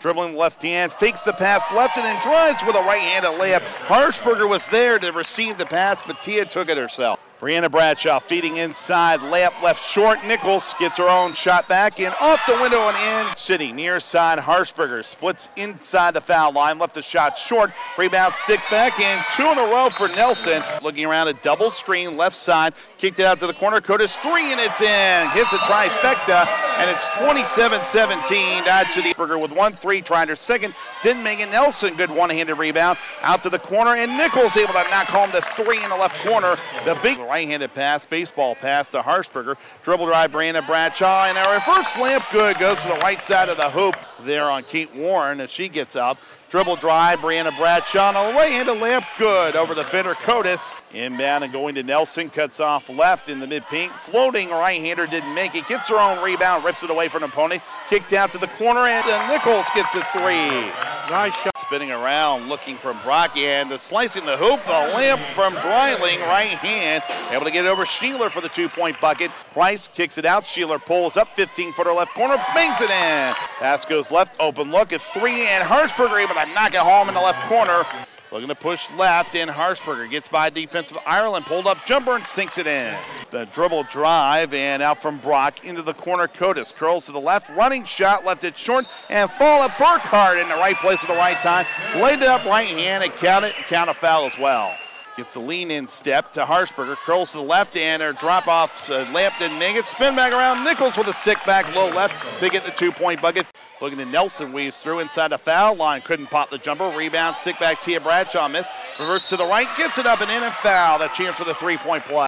Dribbling left hand, fakes the pass left and then drives with a right-handed layup. Harshberger was there to receive the pass, but Tia took it herself. Brianna Bradshaw feeding inside, layup left short. Nichols gets her own shot back in, off the window and in. City near side, Harshberger splits inside the foul line, left the shot short. Rebound stick back in, 2 in a row for Nelson. Looking around a double screen, left side, kicked it out to the corner. Cotis 3 and it's in. Hits a trifecta and it's 27-17. Burger with 1-3, tried her second, didn't make it. Nelson, good one-handed rebound out to the corner, and Nichols able to knock home the 3 in the left corner. The big right-handed pass, baseball pass to Harshberger. Dribble drive, Brianna Bradshaw, and our reverse layup good. Goes to the right side of the hoop there on Kate Warren as she gets up. Dribble drive, Brianna Bradshaw, and a right-handed layup good over the defender Cotis. Inbound and going to Nelson, cuts off left in the mid-paint. Floating right-hander, didn't make it. Gets her own rebound, rips it away from an opponent. Kicked out to the corner, and Nichols gets a 3. Nice shot. Spinning around, looking from Brocky, and slicing the hoop. The layup from Dreiling, right hand. Able to get it over Sheeler for the 2-point bucket. Price kicks it out. Sheeler pulls up, 15-footer left corner, bangs it in. Pass goes left, open look at 3, and Harshberger able to knock it home in the left corner. Looking to push left, and Harshberger gets by defensive Ireland, pulled up jumper and sinks it in. The dribble drive, and out from Brock into the corner. Cotis curls to the left, running shot, left it short, and fall at Burkhardt in the right place at the right time. Laid it up right hand and count a foul as well. Gets the lean-in step to Harshberger, curls to the left, and her drop-off layup didn't make it. Spin back around, Nichols with a sick back low left to get the 2-point bucket. Looking at Nelson, weaves through inside the foul line, couldn't pop the jumper. Rebound, stick back, Tia Bradshaw missed. Reverse to the right, gets it up and in and foul. A chance for the 3-point play.